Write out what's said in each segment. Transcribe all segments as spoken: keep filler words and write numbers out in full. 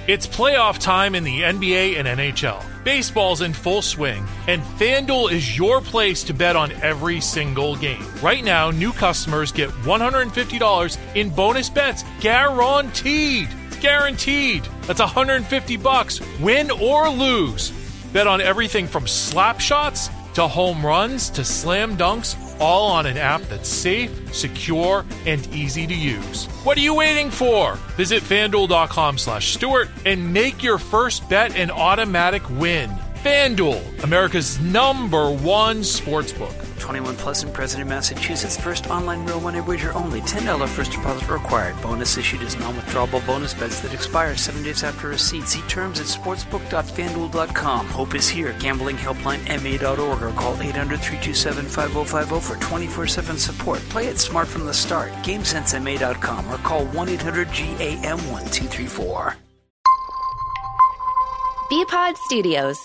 It's playoff time in the N B A and N H L. Baseball's in full swing, and FanDuel is your place to bet on every single game. Right now, new customers get one hundred fifty dollars in bonus bets guaranteed. It's guaranteed. That's one hundred fifty bucks, win or lose. Bet on everything from slap shots to home runs to slam dunks, all on an app that's safe, secure, and easy to use. What are you waiting for? Visit FanDuel.com slash Stewart and make your first bet an automatic win. FanDuel, America's number one sportsbook. twenty-one plus and present in Massachusetts. First online real money wager only. ten dollars first deposit required. Bonus issued as non-withdrawable bonus bets that expire seven days after receipt. See terms at sportsbook dot fan duel dot com. Hope is here. Gambling helpline M A dot org or call eight hundred, three two seven, five oh five oh for twenty-four seven support. Play it smart from the start. game sense M A dot com or call one eight hundred G A M one two three four. B-Pod Studios.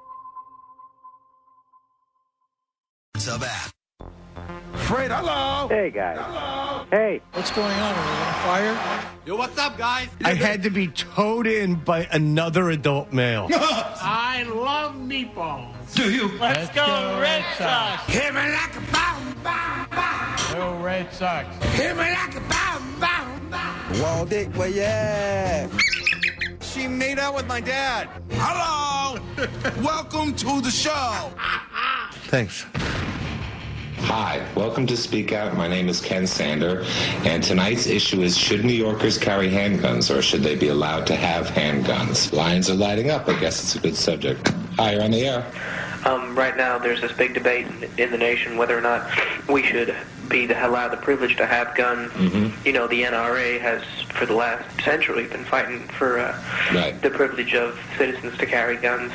What's up, app? Fred, hello. Hey, guys. Hello. Hey. What's going on? Are we on fire? Yo, what's up, guys? I had to be towed in by another adult male. I love meatballs. Do you? Let's, Let's go, go, Red Sox. Sox. Hit me like a bomb, bomb, bomb. Go Red Sox. Hit me like a bomb, bomb, bomb. Wall dick, well, yeah. She made out with my dad. Hello. Welcome to the show. Thanks. Hi, welcome to Speak Out. My name is Ken Sander, and tonight's issue is, should New Yorkers carry handguns, or should they be allowed to have handguns? Lines are lighting up. I guess it's a good subject. Hi, you're on the air. Um, right now, there's this big debate in, in the nation whether or not we should be the, allowed the privilege to have guns. Mm-hmm. You know, the N R A has, for the last century, been fighting for uh, right. the privilege of citizens to carry guns.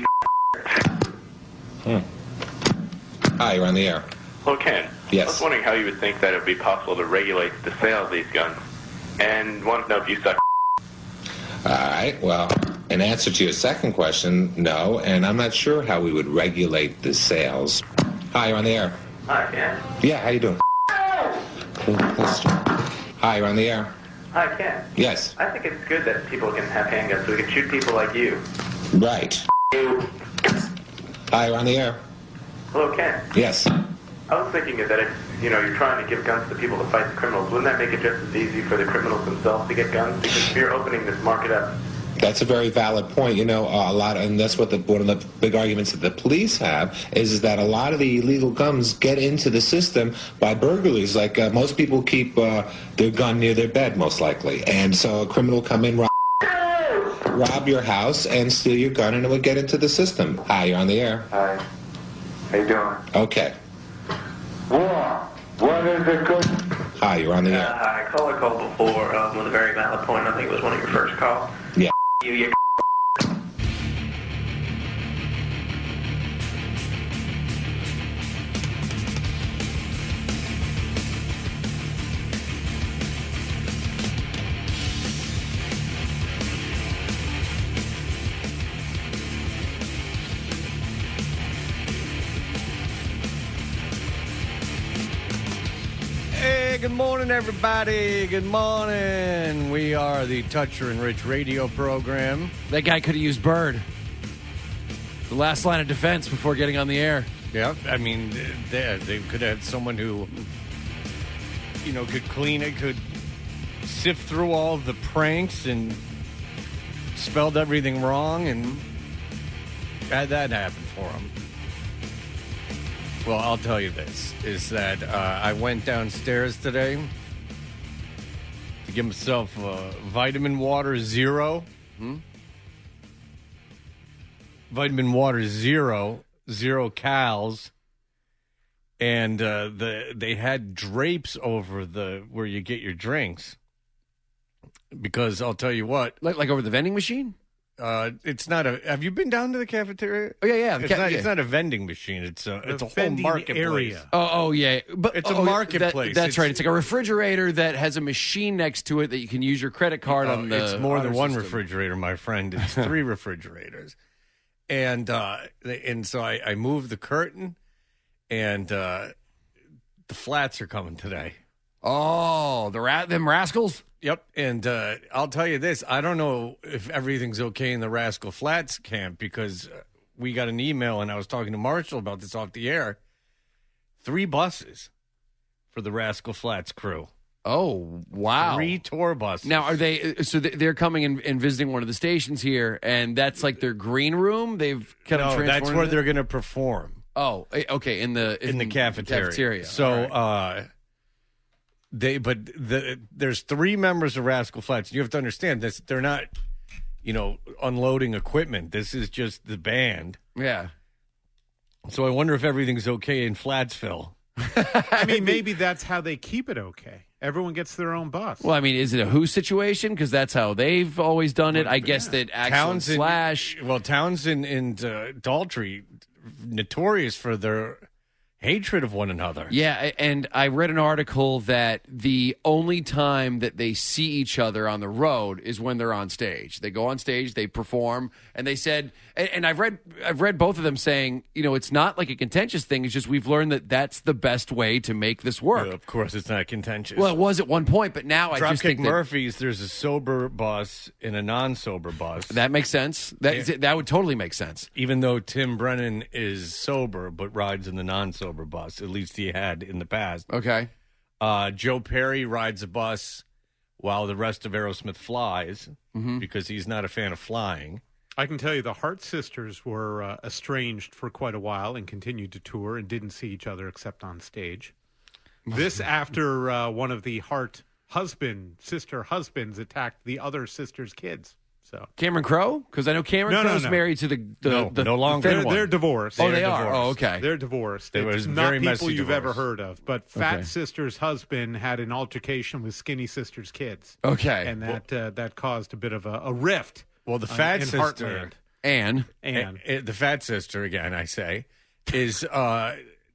Hmm. Hi, you're on the air. Well, Ken, yes. I was wondering how you would think that it would be possible to regulate the sale of these guns, and want to know if you suck. All right, well, in answer to your second question, no, and I'm not sure how we would regulate the sales. Hi, you're on the air. Hi, Ken. Yeah, how you doing? Cool. Hi, you're on the air. Hi, Ken. Yes. I think it's good that people can have handguns so we can shoot people like you. Right. Hi, you're on the air. Hello, Ken. Yes. I was thinking that if, you know, you're trying to give guns to people to fight the criminals, wouldn't that make it just as easy for the criminals themselves to get guns? Because if you're opening this market up. That's a very valid point. You know, uh, a lot, of, and that's what the, one of the big arguments that the police have is, is that a lot of the illegal guns get into the system by burglaries. Like uh, most people keep uh, their gun near their bed, most likely, and so a criminal come in, rob, rob your house, and steal your gun, and it would get into the system. Hi, you're on the air. Hi. How you doing? Okay. War. What is it good? Hi, you're on the uh, air. Hi, I called a call before um, with a very valid point. I think it was one of your first calls. Yeah. You, you. Hey, good morning, everybody. Good morning. We are the Toucher and Rich radio program. That guy could have used Bird. The last line of defense before getting on the air. Yeah, I mean, they, they could have someone who, you know, could clean it, could sift through all the pranks and spelled everything wrong and had that happen for him. Well, I'll tell you this, is that uh, I went downstairs today to give myself a Vitamin Water Zero. Hmm? Vitamin Water Zero, zero cals. And uh, the they had drapes over the where you get your drinks. Because I'll tell you what. Like, like over the vending machine? Uh, it's not a. Have you been down to the cafeteria? Oh yeah, yeah. It's, ca- not, yeah. it's not a vending machine. It's a. It's a whole marketplace. Area. Oh, oh yeah. But it's a oh, marketplace. That, that's it's, right. It's like a refrigerator that has a machine next to it that you can use your credit card uh, on. The it's more than one system. refrigerator, my friend. It's three refrigerators, and uh, and so I, I moved the curtain, and uh, the flats are coming today. Oh, the rat, them rascals. Yep, and uh, I'll tell you this. I don't know if everything's okay in the Rascal Flats camp because we got an email, and I was talking to Marshall about this off the air. Three buses for the Rascal Flats crew. Oh, wow. Three tour buses. Now, are they, so they're coming and, and visiting one of the stations here, and that's like their green room? They've kind no, of that's where it? they're going to perform. Oh, okay, in the in, in the cafeteria. cafeteria. So, right. uh, they, but the, there's three members of Rascal Flats. You have to understand this. They're not, you know, unloading equipment. This is just the band. Yeah. So I wonder if everything's okay in Flatsville. I mean, maybe that's how they keep it okay. Everyone gets their own bus. Well, I mean, is it a Who situation? Because that's how they've always done it. I guess that Axl and Slash. Well, Townsend and uh, Daltrey, notorious for their hatred of one another. Yeah, and I read an article that the only time that they see each other on the road is when they're on stage. They go on stage, they perform, and they said, and, and I've read, I've read both of them saying, you know, it's not like a contentious thing. It's just we've learned that that's the best way to make this work. Uh, of course, it's not contentious. Well, it was at one point, but now I just Dropkick think that Murphys, there's a sober bus and a non-sober bus. that makes sense. That Yeah. that would totally make sense. Even though Tim Brennan is sober but rides in the non-sober bus, at least he had in the past. Okay. Uh, Joe Perry rides a bus while the rest of Aerosmith flies Mm-hmm. because he's not a fan of flying. I can tell you the Hart sisters were uh, estranged for quite a while and continued to tour and didn't see each other except on stage. This after uh, one of the Hart husband, sister husbands attacked the other sister's kids. So Cameron Crowe? Because I know Cameron No, no, Crowe's no. married to the, the, No, the no longer. the they're, one. they're divorced. Oh, They're they are? divorced. Oh, okay. They're divorced. It It's was not very people messy you've divorce. ever heard of. But Fat Okay. Sister's husband had an altercation with Skinny Sister's kids. Okay. And that uh, that caused a bit of a, a rift. Well, the uh, fat in sister, Heartland. Anne. And eh, eh, the fat sister again, I say, is uh,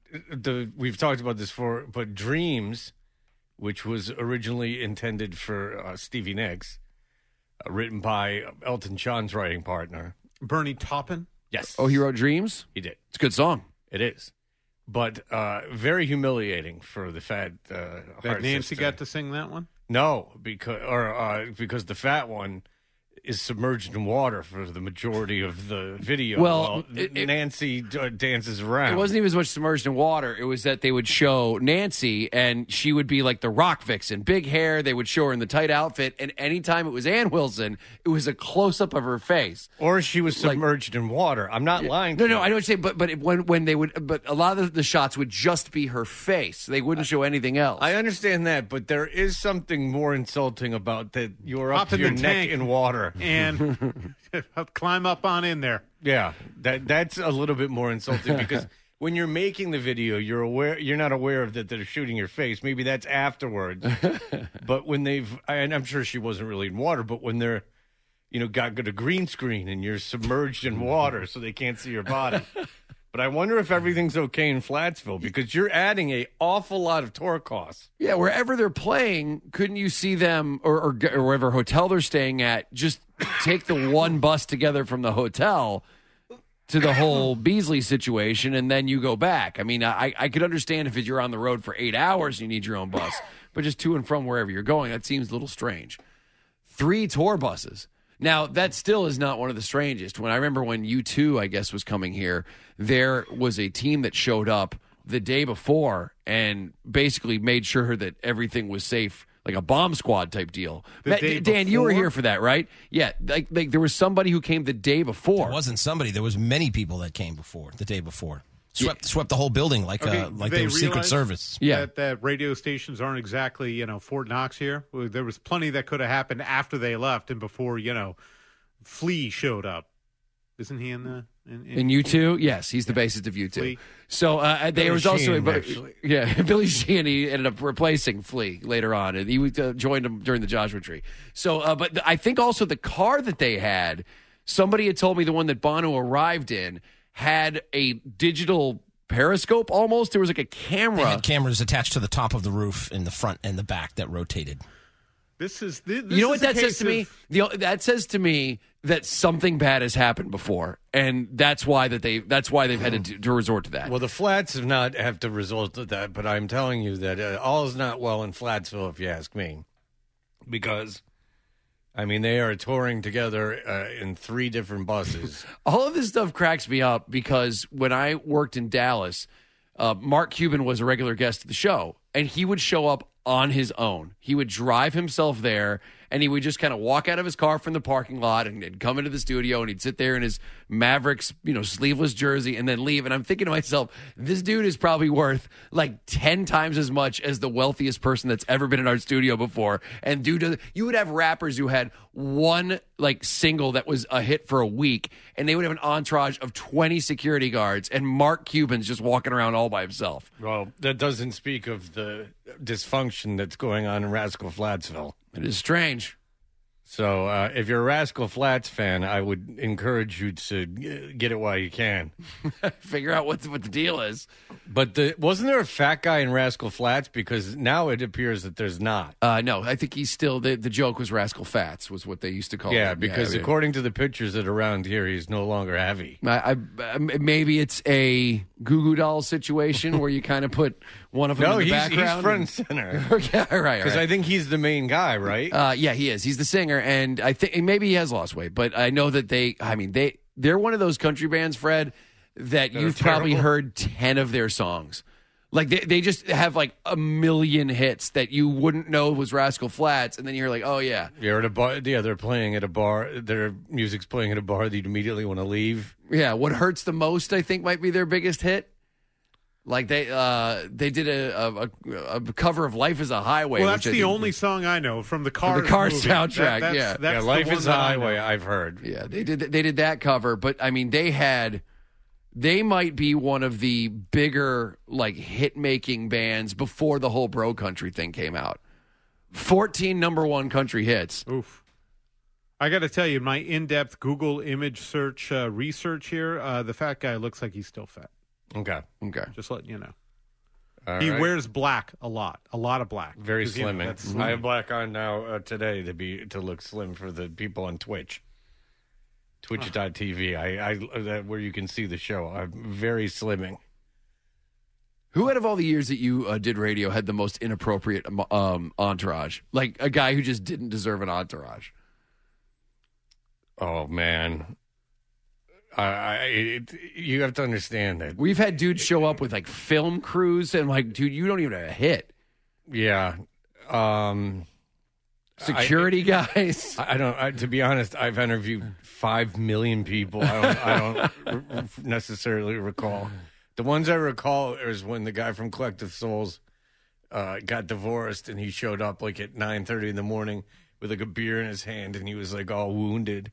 the we've talked about this before, but Dreams, which was originally intended for uh, Stevie Nicks, uh, written by Elton John's writing partner Bernie Taupin. Yes. Oh, he wrote Dreams? He did. It's a good song. It is. But uh, very humiliating for the fat uh, That Hart Nancy sister. got to sing that one? No, because or uh, because the fat one is submerged in water for the majority of the video. Well, while it- it- Nancy uh, dances around. It wasn't even as much submerged in water. It was that they would show Nancy, and she would be like the rock vixen, big hair. They would show her in the tight outfit, and anytime it was Ann Wilson, it was a close up of her face. Or she was Like- submerged in water. I'm not lying. No, to no, you. I know what you're saying, but but when when they would, but a lot of the shots would just be her face. They wouldn't show anything else. I understand that, but there is something more insulting about that. You're up Hop to in your the neck tank. in water. And climb up on in there. Yeah, that that's a little bit more insulting because when you're making the video, you're aware you're not aware of that they're shooting your face. Maybe that's afterwards. But when they've, and I'm sure she wasn't really in water, but when they're, you know, got got a green screen and you're submerged in water so they can't see your body. But I wonder if everything's okay in Flatsville because you're adding a awful lot of tour costs. Yeah, wherever they're playing, couldn't you see them, or, or, or wherever hotel they're staying at, just take the one bus together from the hotel to the whole Beasley situation, and then you go back? I mean, I, I could understand if you're on the road for eight hours and you need your own bus, but just to and from wherever you're going, that seems a little strange. Three tour buses. Now, that still is not one of the strangest. When I remember when U two, I guess, was coming here, there was a team that showed up the day before and basically made sure that everything was safe, like a bomb squad type deal. The Matt, day Dan, you were before? here for that, right? Yeah, like, like there was somebody who came the day before. There wasn't somebody. There was many people that came before, the day before. Swept, swept the whole building like Okay, uh, like they, were Secret realized Service. That, that radio stations aren't exactly, you know, Fort Knox here. Well, there was plenty that could have happened after they left and before, you know, Flea showed up. Isn't he in the in, In U two, yes, he's the bassist of U two. Flea. So uh, there Billy was also, Sheehan, but, actually. yeah, Billy Sheehan. He ended up replacing Flea later on, and he uh, joined him during the Joshua Tree. So, uh, but I think also the car that they had, somebody had told me the one that Bono arrived in had a digital periscope almost. There was like a camera. They had cameras attached to the top of the roof in the front and the back that rotated. This is this, You know what is a that says case to me? of- The, that says to me that something bad has happened before, and that's why that they that's why they've had to, to resort to that. Well, the Flats have not have to result to that, but I'm telling you that uh, all is not well in Flatsville, if you ask me. because, I mean, they are touring together uh, in three different buses. All of this stuff cracks me up because when I worked in Dallas, uh, Mark Cuban was a regular guest of the show, and he would show up on his own. He would drive himself there, and he would just kind of walk out of his car from the parking lot and, and come into the studio, and he'd sit there in his Mavericks, you know, sleeveless jersey and then leave. And I'm thinking to myself, this dude is probably worth like ten times as much as the wealthiest person that's ever been in our studio before. And dude, you would have rappers who had one like single that was a hit for a week, and they would have an entourage of twenty security guards, and Mark Cuban's just walking around all by himself. Well, that doesn't speak of the dysfunction that's going on in Rascal Flattsville. It is strange. So uh, if you're a Rascal Flatts fan, I would encourage you to get it while you can. Figure out what the, what the deal is. But the, wasn't there a fat guy in Rascal Flatts? Because now it appears that there's not. Uh, no, I think he's still, the, the joke was Rascal Fats was what they used to call yeah, him. because yeah, according to the pictures that are around here, he's no longer heavy. I, I, maybe it's a Goo Goo Doll situation where you kind of put one of them no, in the he's, background. he's front and center. Okay, all right. Because right. I think he's the main guy, right? Uh, yeah, he is. He's the singer, and I think maybe he has lost weight, but I know that they, I mean, they, they're one of those country bands, Fred, that They're you've terrible. probably heard ten of their songs. Like, they, they just have like a million hits that you wouldn't know was Rascal Flatts, and then you're like, oh, yeah. You're at a bar. Yeah, they're playing at a bar. Their music's playing at a bar that you'd immediately want to leave. Yeah, What Hurts the Most, I think, might be their biggest hit. Like, they uh, they did a, a, a cover of Life is a Highway. Well, that's which I the think- only song I know from the Cars, From the Cars movie. soundtrack, That- that's- yeah. that's yeah, the Life one is a that I Highway, know. I've heard. Yeah, they did they did that cover, but I mean, they had they might be one of the bigger like hit making bands before the whole bro country thing came out. fourteen number one country hits. Oof. I got to tell you, my in-depth Google image search uh, research here, uh, the fat guy looks like he's still fat. Okay. Okay. Just letting you know. All he right. wears black a lot, a lot of black. Very 'Cause, you know, slimming. that's- I have black on now uh, today to be to look slim for the people on Twitch. Twitch dot T V, I, I, uh, where you can see the show. I'm very slimming. Who out of all the years that you uh, did radio had the most inappropriate um, um, entourage? Like a guy who just didn't deserve an entourage. Oh man, I, I it, you have to understand that. We've had dudes show up with like film crews and like, dude, you don't even have a hit. Yeah. Um, Security I, guys. I don't. I, to be honest, I've interviewed five million people. I don't, I don't r- necessarily recall. The ones I recall is when the guy from Collective Souls uh, got divorced, and he showed up like at nine thirty in the morning with like a beer in his hand, and he was like all wounded.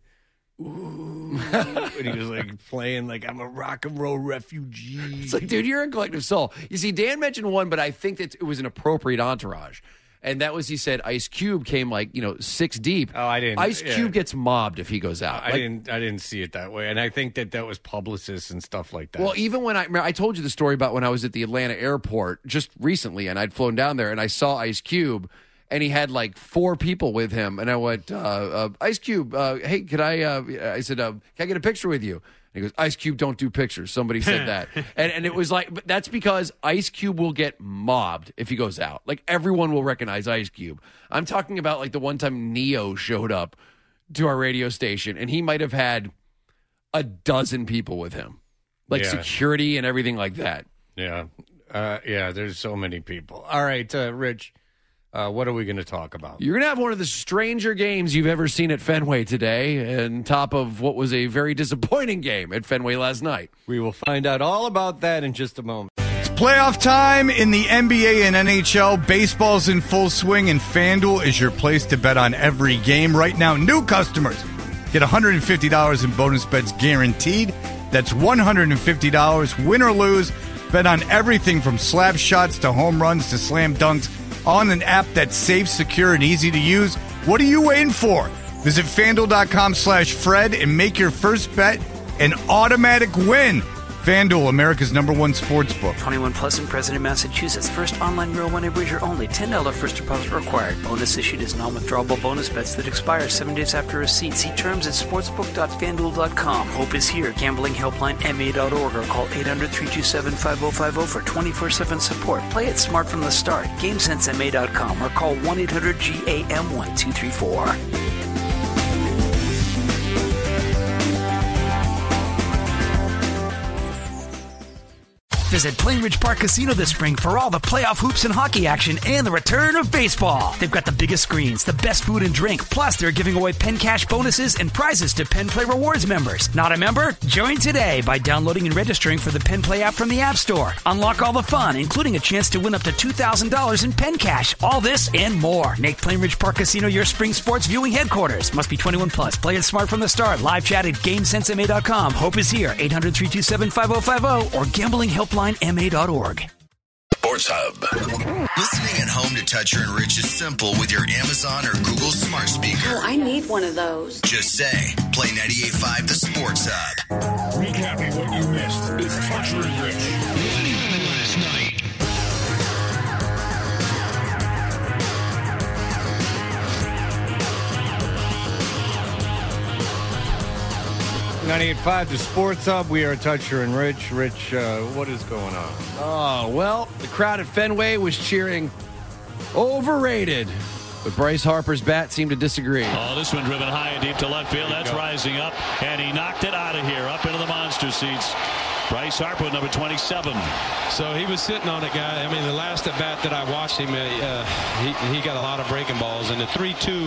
Ooh, and he was like playing like I'm a rock and roll refugee. It's like, dude, you're in Collective Soul. You see, Dan mentioned one, but I think that it was an appropriate entourage. And that was, he said, Ice Cube came like, you know, six deep. Oh, I didn't. Ice yeah. Cube gets mobbed if he goes out. I Like, didn't. I didn't see it that way, and I think that that was publicists and stuff like that. Well, even when I, I told you the story about when I was at the Atlanta airport just recently, and I'd flown down there, and I saw Ice Cube, and he had like four people with him, and I went, uh, uh, Ice Cube, uh, hey, could I? Uh, I said, uh, can I get a picture with you? And he goes, Ice Cube, don't do pictures. Somebody said that, and and it was like, but that's because Ice Cube will get mobbed if he goes out. Like everyone will recognize Ice Cube. I'm talking about like the one time Neo showed up to our radio station, and he might have had a dozen people with him, like Yeah. security and everything like that. Yeah. Uh, yeah, there's so many people. All right, uh, Rich, uh, what are we going to talk about? You're going to have one of the stranger games you've ever seen at Fenway today, on top of what was a very disappointing game at Fenway last night. We will find out all about that in just a moment. It's playoff time in the N B A and N H L. Baseball's in full swing, and FanDuel is your place to bet on every game. Right now, new customers get one hundred fifty dollars in bonus bets guaranteed. That's one hundred fifty dollars, win or lose. Bet on everything from slap shots to home runs to slam dunks on an app that's safe, secure, and easy to use. What are you waiting for? Visit FanDuel.com slash Fred and make your first bet an automatic win. FanDuel, America's number one sports book. twenty-one plus and present in Massachusetts. First online real money wager only. ten dollars first deposit required. Bonus issued as non-withdrawable bonus bets that expire seven days after receipt. See terms at sportsbook dot fan duel dot com. Hope is here. Gambling helpline M A dot org or call eight hundred, three two seven, five oh five oh for twenty-four seven support. Play it smart from the start. game sense M A dot com or call one eight hundred G A M one two three four. Visit Plainridge Park Casino this spring for all the playoff hoops and hockey action and the return of baseball. They've got the biggest screens, the best food and drink, plus they're giving away Penn Cash bonuses and prizes to Penn Play Rewards members. Not a member? Join today by downloading and registering for the Penn Play app from the App Store. Unlock all the fun, including a chance to win up to two thousand dollars in Penn Cash. All this and more. Make Plainridge Park Casino your spring sports viewing headquarters. Must be twenty-one plus. Play it smart from the start. Live chat at game sense M A dot com. Hope is here. eight hundred, three two seven, five oh five oh or gambling helpline M A dot org. Sports Hub. Listening at home to Toucher and Rich is simple with your Amazon or Google smart speaker. Oh, I need one of those. Just say, play ninety-eight point five The Sports Hub. Recapping what you missed. It's Toucher and Rich. Last night. ninety-eight point five, The Sports Hub. We are Toucher and Rich. Rich, uh, what is going on? Oh, well, the crowd at Fenway was cheering overrated, but Bryce Harper's bat seemed to disagree. Oh, this one driven high and deep to left field. That's rising up, and he knocked it out of here, up into the monster seats. Bryce Harper, number twenty-seven. So he was sitting on a guy. I mean, the last at bat that I watched him, uh, he, he got a lot of breaking balls. And the three two,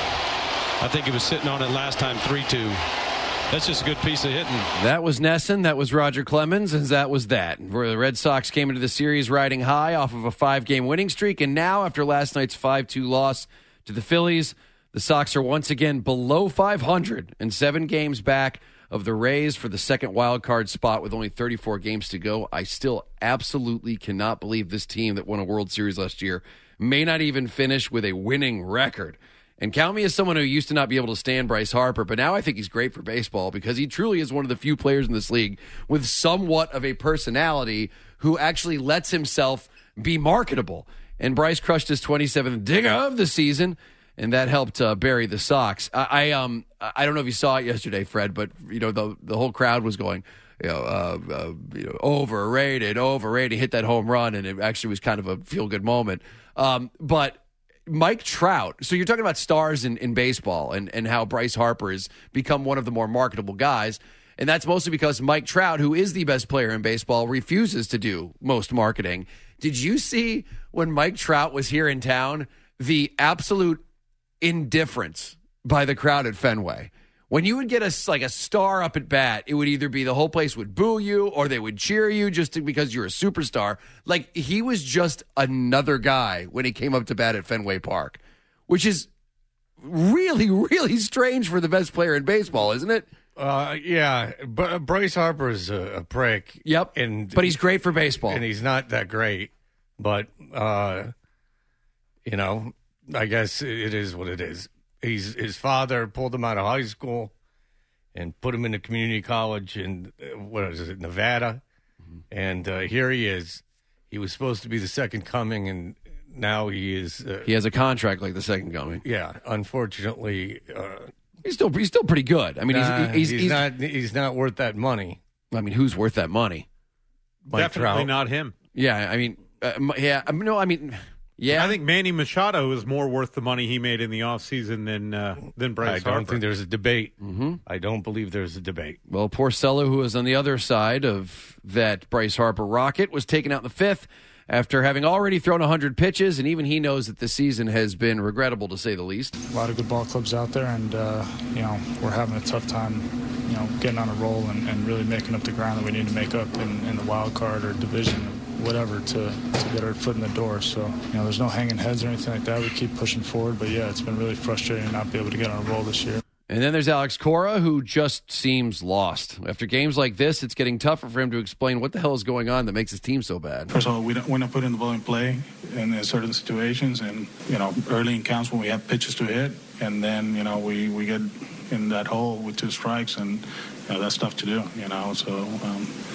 I think he was sitting on it last time, three two. That's just a good piece of hitting. That was Nesson. That was Roger Clemens. And that was that. Where the Red Sox came into the series riding high off of a five-game winning streak. And now, after last night's five two loss to the Phillies, the Sox are once again below five hundred and seven games back of the Rays for the second wild card spot with only thirty-four games to go. I still absolutely cannot believe this team that won a World Series last year may not even finish with a winning record. And count me as someone who used to not be able to stand Bryce Harper, but now I think he's great for baseball because he truly is one of the few players in this league with somewhat of a personality who actually lets himself be marketable. And Bryce crushed his twenty-seventh dinger of the season, and that helped uh, bury the Sox. I, I um I don't know if you saw it yesterday, Fred, but you know the the whole crowd was going, you know, uh, uh, you know, overrated, overrated. He hit that home run, and it actually was kind of a feel good moment. Um, but Mike Trout. So you're talking about stars in, in baseball and, and how Bryce Harper has become one of the more marketable guys. And that's mostly because Mike Trout, who is the best player in baseball, refuses to do most marketing. Did you see when Mike Trout was here in town, the absolute indifference by the crowd at Fenway? When you would get a, like a star up at bat, it would either be the whole place would boo you or they would cheer you just to, because you're a superstar. Like, he was just another guy when he came up to bat at Fenway Park, which is really, really strange for the best player in baseball, isn't it? Uh, yeah, but Bryce Harper is a, a prick. Yep, and but he's great for baseball. And he's not that great. But, uh, you know, I guess it is what it is. He's, his father pulled him out of high school and put him in a community college in, what is it, Nevada. Mm-hmm. And uh, here he is. He was supposed to be the second coming, and now he is. Uh, he has a contract like the second coming. Yeah, unfortunately. Uh, he's still he's still pretty good. I mean, nah, he's, he's, he's, he's not he's not worth that money. I mean, who's worth that money? Mike Definitely Trout. not him. Yeah, I mean, uh, yeah, I mean, no, I mean. Yeah, I think Manny Machado is more worth the money he made in the offseason than uh, than Bryce Harper. I don't think there's a debate. Mm-hmm. I don't believe there's a debate. Well, Porcello, who was on the other side of that Bryce Harper rocket, was taken out in the fifth after having already thrown one hundred pitches, and even he knows that the season has been regrettable, to say the least. A lot of good ball clubs out there, and, uh, you know, we're having a tough time, you know, getting on a roll and, and really making up the ground that we need to make up in, in the wild card or division, whatever, to, to get our foot in the door. So, you know, there's no hanging heads or anything like that. We keep pushing forward, but, yeah, it's been really frustrating to not be able to get on a roll this year. And then there's Alex Cora, who just seems lost. After games like this, it's getting tougher for him to explain what the hell is going on that makes his team so bad. First of all, we don't, we're not putting the ball in play in certain situations, and, you know, early in counts when we have pitches to hit, and then, you know, we, we get in that hole with two strikes, and, you know, that's tough to do, you know. So, um,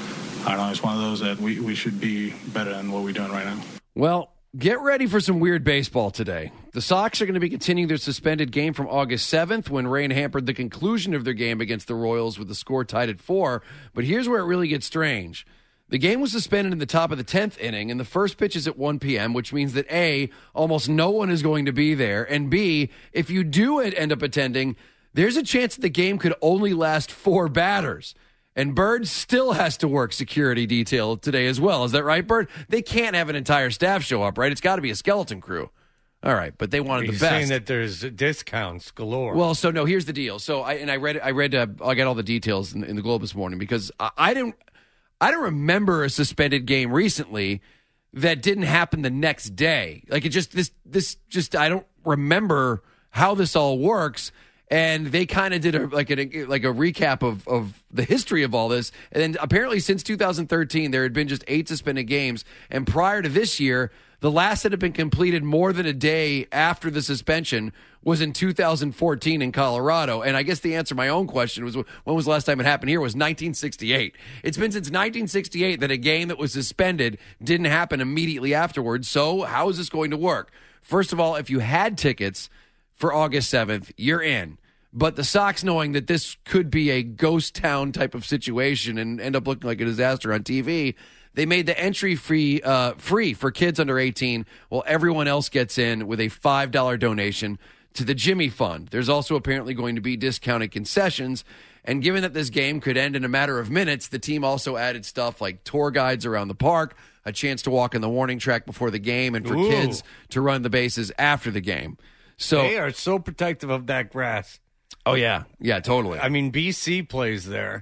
I don't know. It's one of those that we, we should be better than what we're doing right now. Well, get ready for some weird baseball today. The Sox are going to be continuing their suspended game from August seventh when rain hampered the conclusion of their game against the Royals with the score tied at four. But here's where it really gets strange. The game was suspended in the top of the tenth inning, and the first pitch is at one p.m., which means that A, almost no one is going to be there, and B, if you do end up attending, there's a chance that the game could only last four batters. And Bird still has to work security detail today as well. Is that right, Bird? They can't have an entire staff show up, right? It's got to be a skeleton crew. All right, but they wanted Are you the best. saying that there's discounts galore? Well, so no, here's the deal. So I and I read I read uh, I got all the details in, in the Globe this morning because I, I didn't I don't remember a suspended game recently that didn't happen the next day. Like it just this this just I don't remember how this all works. And they kind of did a, like a like a recap of, of the history of all this. And then apparently since two thousand thirteen, there had been just eight suspended games. And prior to this year, the last that had been completed more than a day after the suspension was in two thousand fourteen in Colorado. And I guess the answer to my own question was, when was the last time it happened here? Was nineteen sixty-eight. It's been since nineteen sixty-eight that a game that was suspended didn't happen immediately afterwards. So how is this going to work? First of all, if you had tickets for August seventh, you're in. But the Sox, knowing that this could be a ghost town type of situation and end up looking like a disaster on T V, they made the entry free uh, free for kids under eighteen, while everyone else gets in with a five dollars donation to the Jimmy Fund. There's also apparently going to be discounted concessions. And given that this game could end in a matter of minutes, the team also added stuff like tour guides around the park, a chance to walk in the warning track before the game, and for Ooh. kids to run the bases after the game. So they are so protective of that grass. Oh, yeah. Yeah, totally. I mean, B C plays there,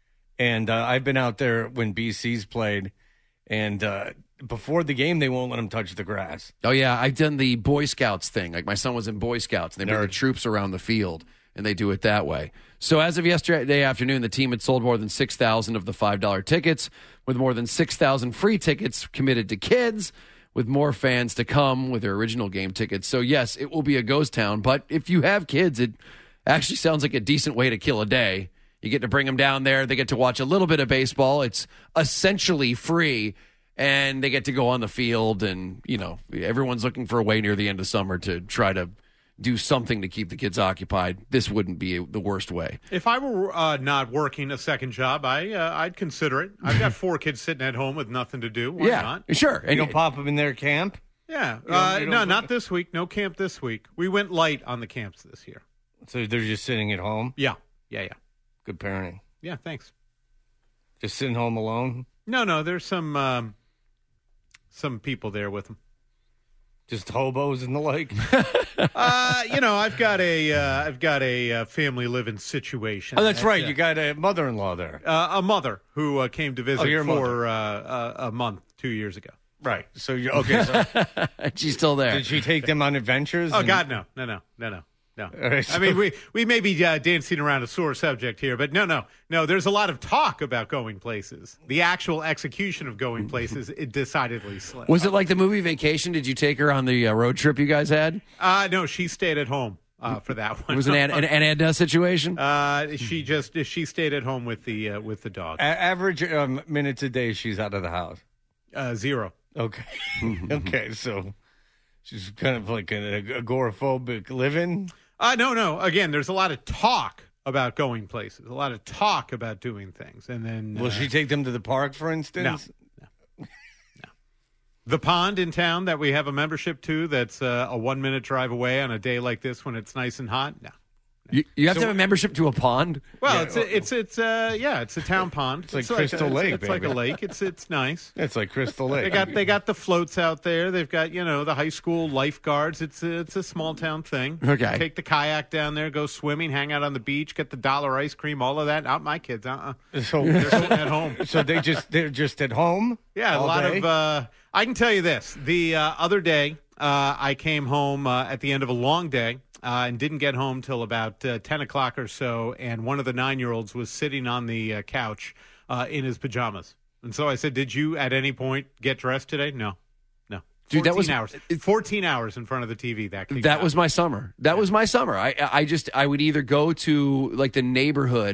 and uh, I've been out there when B C's played, and uh, before the game, they won't let them touch the grass. Oh, yeah. I've done the Boy Scouts thing. Like, my son was in Boy Scouts, and they bring the troops around the field, and they do it that way. So as of yesterday afternoon, the team had sold more than six thousand of the five dollars tickets, with more than six thousand free tickets committed to kids, with more fans to come with their original game tickets. So, yes, it will be a ghost town, but if you have kids, it actually sounds like a decent way to kill a day. You get to bring them down there. They get to watch a little bit of baseball. It's essentially free, and they get to go on the field. And, you know, everyone's looking for a way near the end of summer to try to do something to keep the kids occupied. This wouldn't be the worst way. If I were uh, not working a second job, I, uh, I'd consider it. I've got four kids sitting at home with nothing to do. Why yeah, not? Sure. And you don't pop them in their camp? Yeah. You don't- Uh, you no, don't- not this week. No camp this week. We went light on the camps this year. So they're just sitting at home? Yeah. Yeah, yeah. Good parenting. Yeah, thanks. Just sitting home alone? No, no, there's some um, some people there with them. Just hobos and the like? uh, you know, I've got a uh, I've got a uh, family living situation. Oh, that's right. uh, You got a mother-in-law there. uh, a mother who uh, came to visit Oh, your mother. for uh, uh, a month two years ago. Right. So you okay? So she's still there. Did she take them on adventures? Oh and- God, no, no, no, no, no. No, All right, so- I mean we we may be uh, dancing around a sore subject here, but no, no, no. There's a lot of talk about going places. The actual execution of going places, it decidedly slim. Was it like the movie Vacation? Did you take her on the uh, road trip you guys had? Uh, no, she stayed at home uh, for that one. It was an Ed, an, an Edna situation? Uh, she just she stayed at home with the uh, with the dog. A- average um, minutes a day she's out of the house. Uh, zero. Okay. Okay, so she's kind of like an agoraphobic living. Uh, no, no. Again, there's a lot of talk about going places, a lot of talk about doing things. And then. Will uh, she take them to the park, for instance? No. no. no. The pond in town that we have a membership to that's uh, a one minute drive away on a day like this when it's nice and hot? No. You, you have So- to have a membership to a pond? Well, Yeah, it's a, it's it's uh yeah, it's a town pond. It's like Crystal a, Lake, It's, it's like a baby. lake. It's it's nice. It's like Crystal Lake. They got they got the floats out there. They've got you know the high school lifeguards. It's a, it's a small town thing. Okay. Take the kayak down there, go swimming, hang out on the beach, get the dollar ice cream, all of that. Not my kids. Uh. uh So They're sitting at home. So they just they're just at home. Yeah, a all lot day? of. Uh, I can tell you this: the uh, other day, uh, I came home uh, at the end of a long day. Uh, and didn't get home till about uh, ten o'clock or so, and one of the nine-year-olds was sitting on the uh, couch uh, in his pajamas. And so I said, did you at any point get dressed today? No. No. Dude, that was- hours. fourteen hours in front of the T V. That kicked That out. was my summer. That was my summer. I I just I would either go to like the neighborhood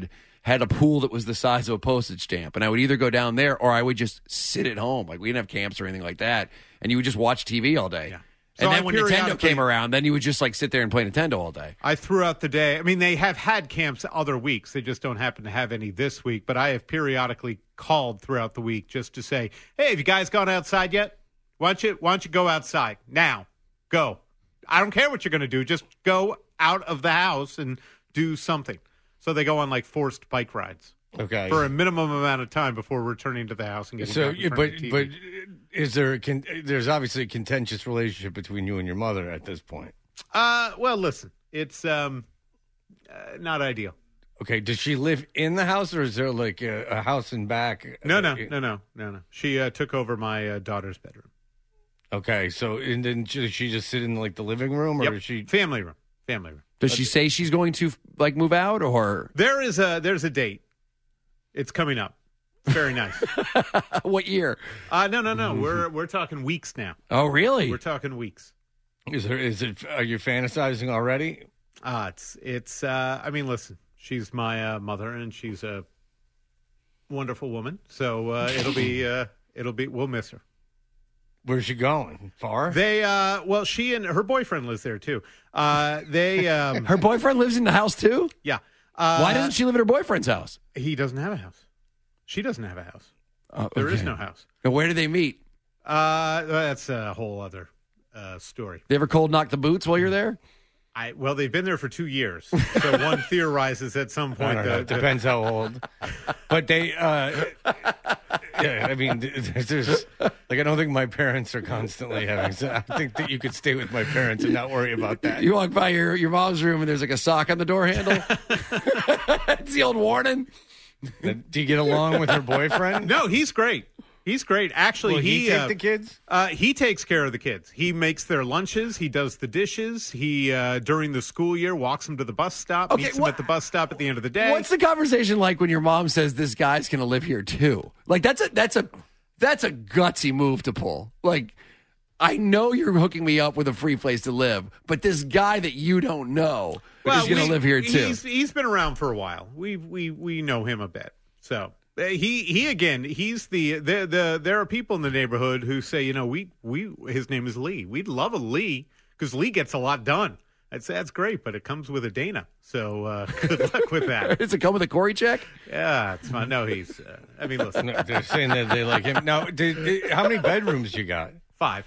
had a pool that was the size of a postage stamp. And I would either go down there or I would just sit at home. Like, we didn't have camps or anything like that. And you would just watch T V all day. Yeah. And So then I when Nintendo periodically- came around, then you would just like sit there and play Nintendo all day. I threw out the day. I mean, they have had camps other weeks. They just don't happen to have any this week. But I have periodically called throughout the week just to say, hey, have you guys gone outside yet? Why don't you, why don't you go outside now? Go. I don't care what you're going to do. Just go out of the house and do something. So they go on like forced bike rides. Okay. For a minimum amount of time before returning to the house and getting So, back in yeah, front but of the T but V. is there a con- there's obviously a contentious relationship between you and your mother at this point? Uh, well, listen, it's um, uh, not ideal. Okay, does she live in the house, or is there like a, a house in back? No, no, no, no, no, no. She uh, took over my uh, daughter's bedroom. Okay, so and then does she just sit in like the living room, or Yep. is she family room? Family room. Does she say she's going to like move out or There is a there's a date. It's coming up. Very nice. what year? Uh, no, no, no. We're we're talking weeks now. Oh, really? We're talking weeks. Is there? Is it? Are you fantasizing already? Uh, it's it's. Uh, I mean, listen. She's my uh, mother, and she's a wonderful woman. So uh, it'll be uh, it'll be. We'll miss her. Where's she going? Far? They. Uh, well, she and her boyfriend lives there too. Uh, they. Um, her boyfriend lives in the house too? Yeah. Uh, Why doesn't she live at her boyfriend's house? He doesn't have a house. She doesn't have a house. Oh, There is okay. no house. And where do they meet? Uh, that's a whole other uh, story. They ever cold knock the boots while you're there? I well, they've been there for two years, so one theorizes at some I point. don't know. that- Depends how old. But they, uh, yeah, I mean, there's, like, I don't think my parents are constantly having, so I think that you could stay with my parents and not worry about that. You walk by your, your mom's room and there's like a sock on the door handle. It's the old warning. Do you get along with her boyfriend? No, he's great. He's great. Actually, Will he, he take uh, the kids? Uh, he takes care of the kids. He makes their lunches. He does the dishes. He uh, during the school year walks them to the bus stop. Okay, meets them what- at the bus stop at the end of the day. What's the conversation like when your mom says this guy's going to live here too? Like that's a that's a that's a gutsy move to pull. Like I know you're hooking me up with a free place to live, but this guy that you don't know is going to we- live here too. He's, he's been around for a while. We we we know him a bit. So uh, he he again. He's the the the. There are people in the neighborhood who say, you know, we we his name is Lee. We'd love a Lee because Lee gets a lot done. I'd say that's great, but it comes with a Dana. So uh, good luck with that. Does it come with a Corey check? Yeah, it's fine. No, he's. Uh, I mean, listen. No, they're saying that they like him. Now, did, did- how many bedrooms you got? Five.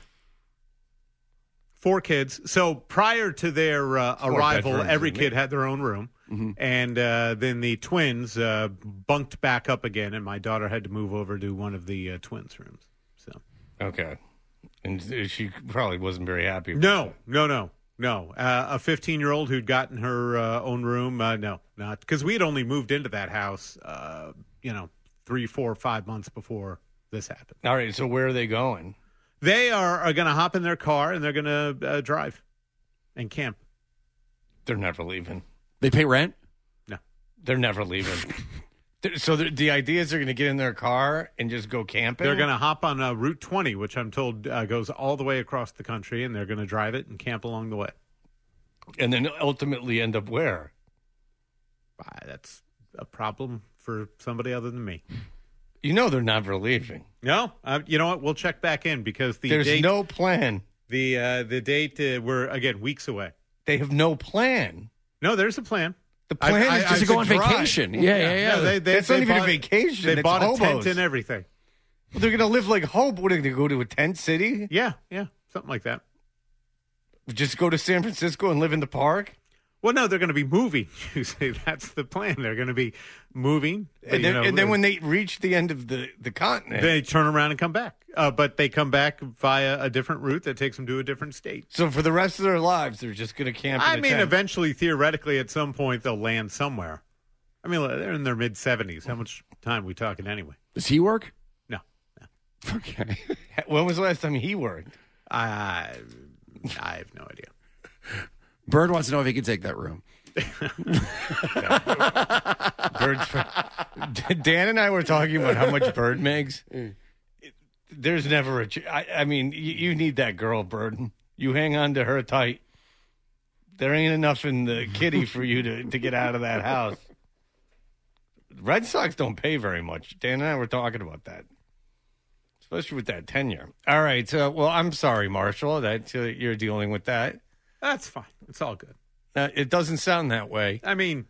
Four kids. So prior to their uh, Four arrival, bedrooms, every isn't kid it? had their own room. Mm-hmm. And uh, then the twins uh, bunked back up again, and my daughter had to move over to one of the uh, twins' rooms. So Okay. And she probably wasn't very happy. About no, no, no, no. Uh, a fifteen-year-old who'd gotten her uh, own room, uh, no, not because we had only moved into that house, uh, you know, three, four, five months before this happened. All right, so where are they going? They are, are going to hop in their car and they're going to uh, drive and camp. They're never leaving. They pay rent? No. They're never leaving. Th- so the, the idea is they're going to get in their car and just go camping? They're going to hop on uh, Route twenty, which I'm told uh, goes all the way across the country, and they're going to drive it and camp along the way. And then ultimately end up where? Uh, that's a problem for somebody other than me. You know they're never leaving. No, uh, you know what? We'll check back in because the There's date, no plan. the uh, the date uh, we're again weeks away. They have no plan. No, there's a plan. The plan I- is I- just I- to go to on drive. vacation. Yeah, yeah, yeah. No, they, they, That's they not even bought- a vacation. They It's bought a hobos. tent and everything. Well, they're going to live like Hope. What are they going to go to a tent city? Yeah, yeah, something like that. Just go to San Francisco and live in the park? Well, no, they're going to be moving. You say that's the plan. They're going to be moving, And you then, know, and then when they reach the end of the, the continent. they turn around and come back. Uh, but they come back via a different route that takes them to a different state. So for the rest of their lives, they're just going to camp in I a mean, tent. eventually, theoretically, at some point, they'll land somewhere. I mean, they're in their mid seventies. How much time are we talking anyway? Does he work? No. Okay. When was the last time he worked? I, I have no idea. Bird wants to know if he can take that room. Bird, Dan and I were talking about how much Bird makes. There's never a. ch- I, I mean, you, you need that girl, Bird. You hang on to her tight. There ain't enough in the kitty for you to, to get out of that house. Red Sox don't pay very much. Dan and I were talking about that, especially with that tenure. All right. Uh, well, I'm sorry, Marshall, that uh, you're dealing with that. That's fine. It's all good. Uh, it doesn't sound that way. I mean,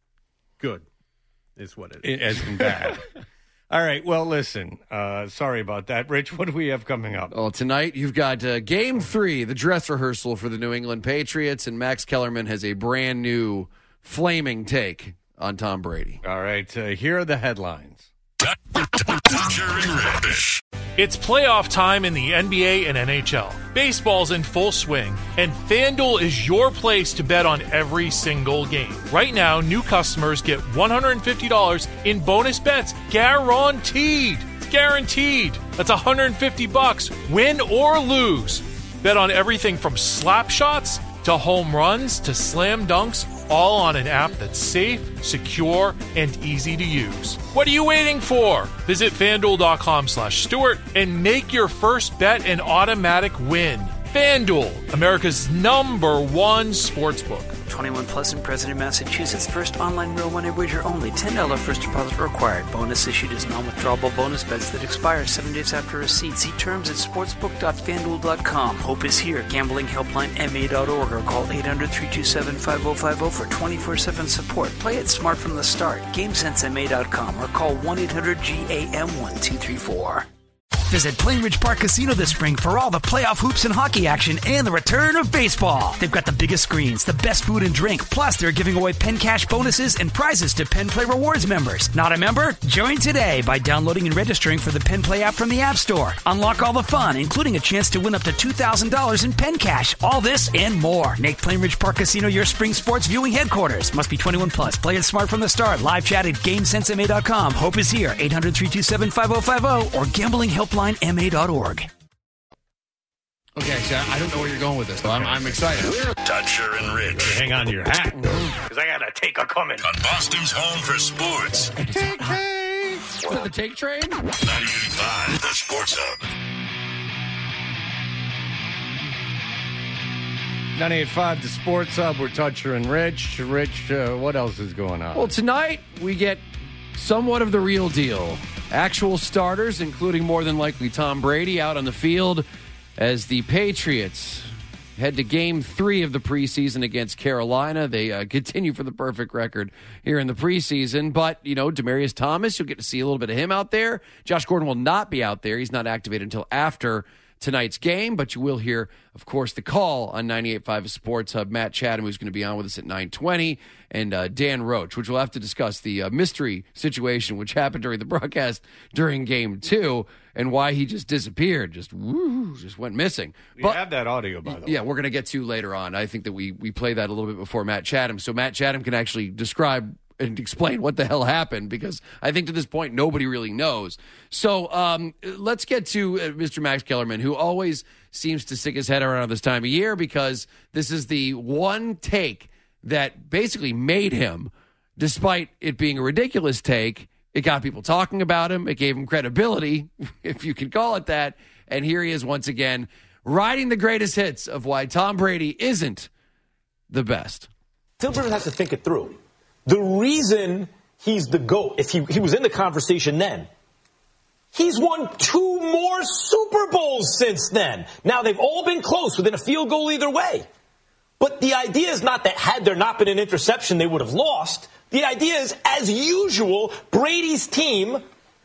good is what it is. It, as in bad. All right. Well, listen. Uh, sorry about that. Rich, what do we have coming up? Well, tonight you've got uh, game three, the dress rehearsal for the New England Patriots, and Max Kellerman has a brand new flaming take on Tom Brady. All right. Uh, here are the headlines. Dutcher and Rich. It's playoff time in the N B A and N H L. Baseball's in full swing, and FanDuel is your place to bet on every single game. Right now, new customers get one hundred fifty dollars in bonus bets guaranteed. It's guaranteed. That's one hundred fifty bucks, win or lose. Bet on everything from slap shots to home runs to slam dunks, all on an app that's safe, secure, and easy to use. What are you waiting for? Visit FanDuel.com slash Stewart and make your first bet an automatic win. FanDuel, America's number one sportsbook. twenty-one plus and present in Massachusetts. First online real money wager only. ten dollars first deposit required. Bonus issued as non-withdrawable bonus bets that expire seven days after receipt. See terms at sportsbook dot fan duel dot com. Hope is here. Gambling helpline M A dot org or call eight hundred, three two seven, five oh five oh for twenty-four seven support. Play it smart from the start. game sense M A dot com or call one eight hundred G A M one two three four. Visit Plainridge Park Casino this spring for all the playoff hoops and hockey action and the return of baseball. They've got the biggest screens, the best food and drink, plus they're giving away Penn Cash bonuses and prizes to Penn Play Rewards members. Not a member? Join today by downloading and registering for the Penn Play app from the App Store. Unlock all the fun, including a chance to win up to two thousand dollars in Penn Cash. All this and more. Make Plainridge Park Casino your spring sports viewing headquarters. Must be twenty-one plus. Play it smart from the start. Live chat at game sense M A dot com. Hope is here. eight hundred, three two seven, five oh five oh or gambling helpline M A dot org. Okay, so I don't know where you're going with this, but I'm, I'm excited. Dutcher and Rich. Hang on to your hat, because I got a take a coming. On Boston's home for sports. Take, take. Is it the take train? ninety-eight point five, the Sports Hub. ninety-eight point five, the Sports Hub. We're Dutcher and Rich. Rich, uh, what else is going on? Well, tonight we get somewhat of the real deal. Actual starters, including more than likely Tom Brady, out on the field as the Patriots head to game three of the preseason against Carolina. They uh, continue for the perfect record here in the preseason. But, you know, Demaryius Thomas, you'll get to see a little bit of him out there. Josh Gordon will not be out there. He's not activated until after tonight's game, but you will hear, of course, the call on ninety-eight point five Sports Hub. Matt Chatham, who's going to be on with us at nine twenty, and uh, Dan Roach, which we'll have to discuss the uh, mystery situation which happened during the broadcast during game two and why he just disappeared, just woo, just went missing. We but, have that audio, by the way. Yeah, we're going to get to later on. I think that we, we play that a little bit before Matt Chatham, so Matt Chatham can actually describe and explain what the hell happened, because I think to this point nobody really knows. So um, let's get to uh, Mister Max Kellerman, who always seems to stick his head around this time of year, because this is the one take that basically made him, despite it being a ridiculous take. It got people talking about him. It gave him credibility, if you can call it that. And here he is once again, riding the greatest hits of why Tom Brady isn't the best. Phil Rivers has to think it through. The reason he's the GOAT, if he, he was in the conversation then, he's won two more Super Bowls since then. Now, they've all been close, within a field goal either way. But the idea is not that had there not been an interception, they would have lost. The idea is, as usual, Brady's team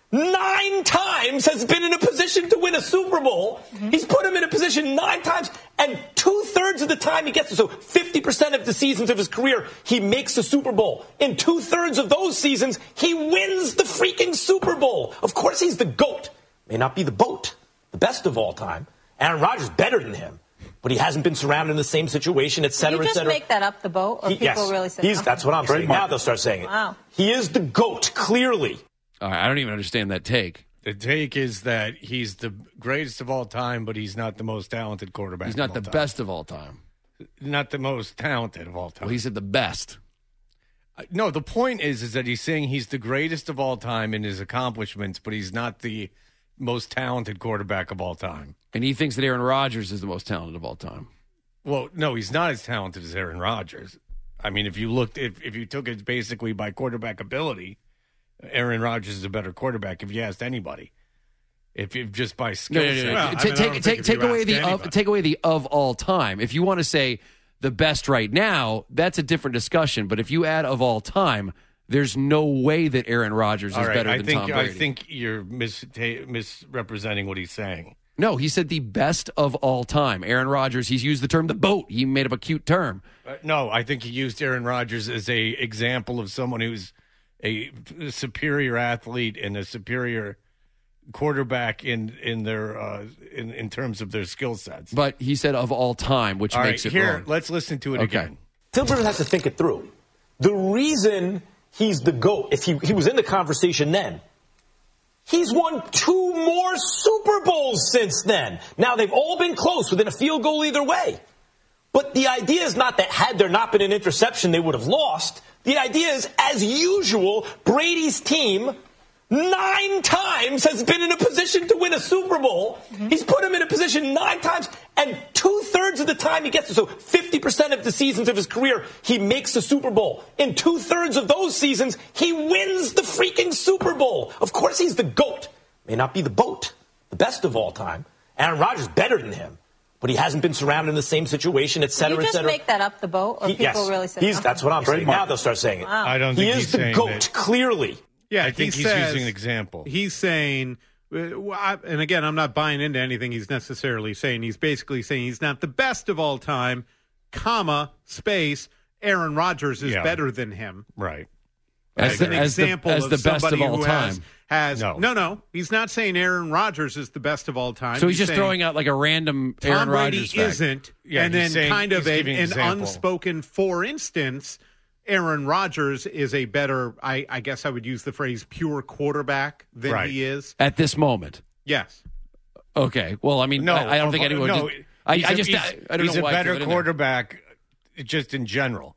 nine times has been in a position to win a Super Bowl. Mm-hmm. He's put him in a position nine times, and two-thirds of the time he gets it. So fifty percent of the seasons of his career, he makes the Super Bowl. In two-thirds of those seasons, he wins the freaking Super Bowl. Of course he's the GOAT. May not be the BOAT, the best of all time. Aaron Rodgers better than him. But he hasn't been surrounded in the same situation, et cetera, Did you et just cetera. make that up, the boat? Or He- people yes. really say He's, That's what I'm saying. Now they'll start saying it. Wow. He is the GOAT, clearly. All right, I don't even understand that take. The take is that he's the greatest of all time, but he's not the most talented quarterback. He's not of the all time. best of all time. Not the most talented of all time. Well, he said the best. Uh, No, the point is, is that he's saying he's the greatest of all time in his accomplishments, but he's not the most talented quarterback of all time. And he thinks that Aaron Rodgers is the most talented of all time. Well, no, he's not as talented as Aaron Rodgers. I mean, if you looked, if, if you took it basically by quarterback ability, Aaron Rodgers is a better quarterback if you asked anybody. If you just by skill No, no, no, set. no. Well, I Ta- mean, I don't take think take if take you away asked the of, anybody. take away the of all time. If you want to say the best right now, that's a different discussion. But if you add of all time, there's no way that Aaron Rodgers is All right, better I than think Tom Brady. I think you're mis- misrepresenting what he's saying. No, he said the best of all time. Aaron Rodgers, he's used the term the boat. He made up a cute term. Uh, no, I think he used Aaron Rodgers as a example of someone who's a superior athlete and a superior quarterback in in their uh, in in terms of their skill sets. But he said of all time, which All makes right, it here, wrong. let's listen to it Okay. again. Phil Rivers has to think it through. The reason he's the GOAT, if he, he was in the conversation then, he's won two more Super Bowls since then. Now, they've all been close, within a field goal either way. But the idea is not that had there not been an interception, they would have lost. The idea is, as usual, Brady's team nine times has been in a position to win a Super Bowl. Mm-hmm. He's put him in a position nine times, and two-thirds of the time he gets it. So fifty percent of the seasons of his career, he makes the Super Bowl. In two-thirds of those seasons, he wins the freaking Super Bowl. Of course he's the GOAT. May not be the BOAT, the best of all time. Aaron Rodgers better than him. But he hasn't been surrounded in the same situation, et cetera, Did you et just cetera. make that up, the boat, or He- people yes. really say He's, that's what I'm saying. Now they'll start saying it. Wow. I don't He think is he's the saying GOAT, that. clearly. Yeah, I think he he's says- using an example. He's saying, uh, I- and again, I'm not buying into anything he's necessarily saying. He's basically saying he's not the best of all time, comma, space, Aaron Rodgers is Yeah. better than him. Right. As the, an as the, example as of the best somebody of all who time. has, has No. no, no, he's not saying Aaron Rodgers is the best of all time. So he's just saying throwing out like a random Tom Aaron Brady Rodgers fact. isn't, Yeah, and he's then saying- kind of he's a, giving an example. unspoken, for instance, Aaron Rodgers is a better, I, I guess I would use the phrase pure quarterback than Right. he is. At this moment. Yes. Okay. Well, I mean, No, I, I don't of- think anyone. no, Just, I, he's I a- just. he's, I, I don't he's know a why I better threw it in there. quarterback, just in general.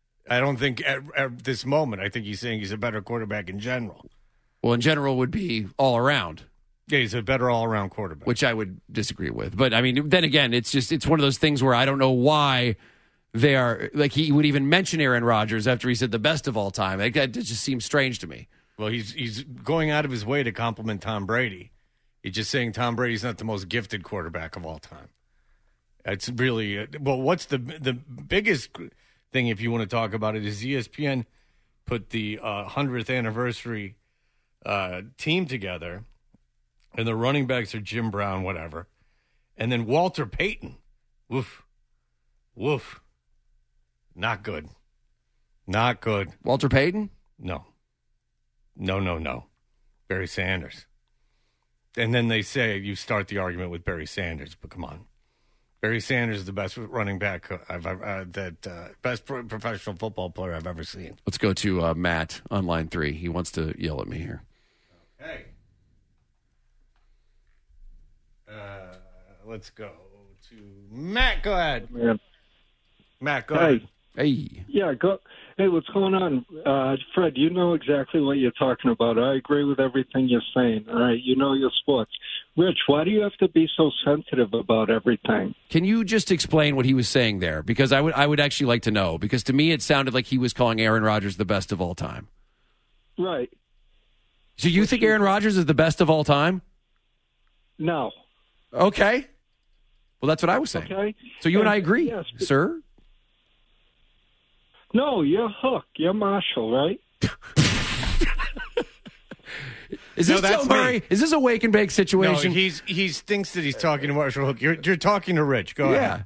I don't think at, at this moment. I think he's saying he's a better quarterback in general. Well, in general, would be all around, Yeah, he's a better all-around quarterback. which I would disagree with. But I mean, then again, it's just it's one of those things where I don't know why they are like he would even mention Aaron Rodgers after he said the best of all time. Like, that just seems strange to me. Well, he's he's going out of his way to compliment Tom Brady. He's just saying Tom Brady's not the most gifted quarterback of all time. It's really well. What's the the biggest thing, if you want to talk about it, is E S P N put the uh, hundredth anniversary uh, team together, and the running backs are Jim Brown, whatever, and then Walter Payton. Woof, woof. Not good. Not good. Walter Payton? No. No, no, no. Barry Sanders. And then they say you start the argument with Barry Sanders, but come on. Barry Sanders is the best running back I've ever, uh, that uh, best pro- professional football player I've ever seen. Let's go to uh, Matt on line three. He wants to yell at me here. Hey. Uh, let's go to Matt. Go ahead. Yeah. Matt, go Hey. ahead. Hey. Yeah, go. Hey, what's going on? Uh, Fred, you know exactly what you're talking about. I agree with everything you're saying. All right, you know your sports. Rich, why do you have to be so sensitive about everything? Can you just explain what he was saying there? Because I would I would actually like to know. Because to me, it sounded like he was calling Aaron Rodgers the best of all time. Right. So you think Aaron Rodgers is the best of all time? No. Okay. Well, that's what I was saying. Okay. So you and I And- agree, yes, but- sir? No, you're Hook. You're Marshall, right? Is No, this that's Joe Murray? me. Is this a wake and bake No, situation? he's he thinks that he's talking to Marshall Hook. You're you're talking to Rich. Go ahead.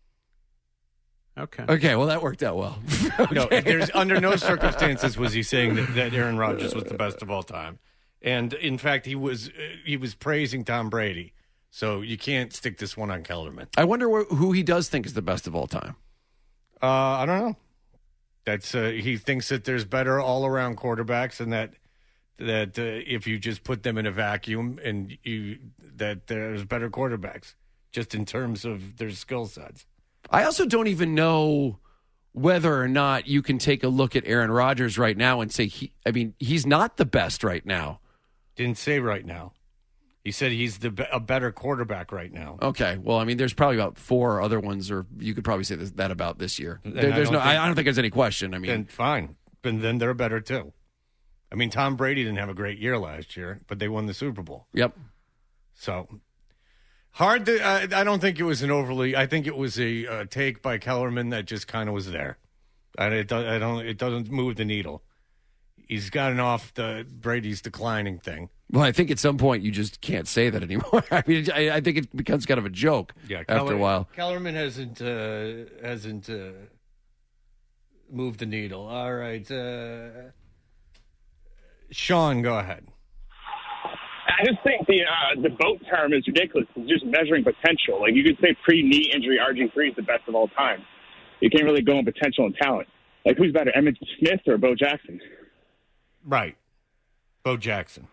Okay. Okay, well, that worked out well. No, there's under no circumstances was he saying that, that Aaron Rodgers was the best of all time, and in fact, he was uh, he was praising Tom Brady. So you can't stick this one on Kellerman. I wonder wh- who he does think is the best of all time. Uh, I don't know. That's uh, he thinks that there's better all around quarterbacks, and that that uh, if you just put them in a vacuum, and you that there's better quarterbacks just in terms of their skill sets. I also don't even know whether or not you can take a look at Aaron Rodgers right now and say he. I mean, he's not the best right now. Didn't say right now. He said he's the be- a better quarterback right now. Okay, well, I mean, there's probably about four other ones, or you could probably say this, that about this year. And There, I there's don't no, think- I, I don't think there's any question. I mean, Then fine, then then they're better too. I mean, Tom Brady didn't have a great year last year, but they won the Super Bowl. Yep. So hard to. I, I don't think it was an overly. I think it was a uh, take by Kellerman that just kind of was there. I, it, I don't. It doesn't move the needle. He's gotten off the Brady's declining thing. Well, I think at some point you just can't say that anymore. I mean, I, I think it becomes kind of a joke Yeah, after Keller, a while. Kellerman hasn't uh, hasn't uh, moved the needle. All right, uh, Sean, go ahead. I just think the uh, the GOAT term is ridiculous. It's just measuring potential. Like, you could say pre-knee injury R G three is the best of all time. You can't really go on potential and talent. Like, who's better, Emmitt Smith or Bo Jackson? Right. Bo Jackson.